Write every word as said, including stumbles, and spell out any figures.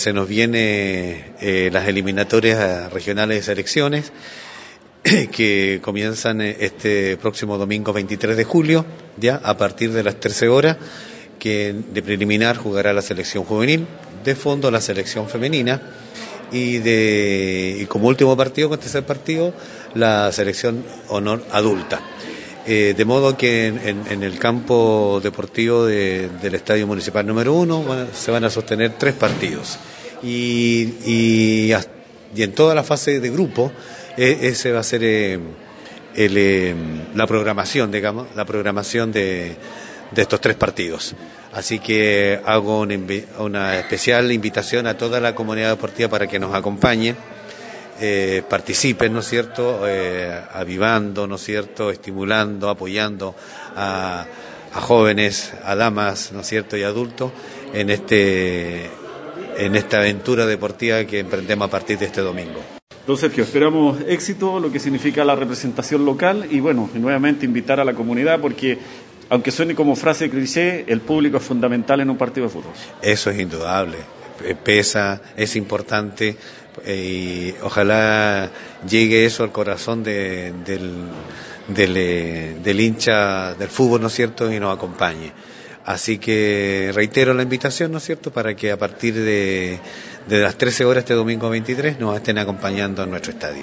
se nos viene eh, las eliminatorias regionales de selecciones que comienzan este próximo domingo veintitrés de julio, ya a partir de las trece horas, que de preliminar jugará la selección juvenil, de fondo la selección femenina y de y como último partido, con tercer partido, la selección honor adulta. Eh, de modo que en, en, en el campo deportivo de, del Estadio Municipal número uno bueno, se van a sostener tres partidos y, y, y en toda la fase de grupo eh, ese va a ser eh, el, eh, la programación, digamos, la programación de, de estos tres partidos. Así que hago una, una especial invitación a toda la comunidad deportiva para que nos acompañe. Eh, participen, ¿no es cierto?, eh, avivando, ¿no es cierto?, estimulando, apoyando a, a jóvenes, a damas, ¿no es cierto?, y adultos en este en esta aventura deportiva que emprendemos a partir de este domingo. Don Sergio, esperamos éxito, lo que significa la representación local y bueno, y nuevamente invitar a la comunidad porque, aunque suene como frase cliché, el público es fundamental en un partido de fútbol. Eso es indudable, pesa, es importante. Y ojalá llegue eso al corazón de, del, del, del hincha del fútbol, ¿no es cierto?, y nos acompañe. Así que reitero la invitación, ¿no es cierto?, para que a partir de, de las trece horas este domingo veintitrés nos estén acompañando en nuestro estadio.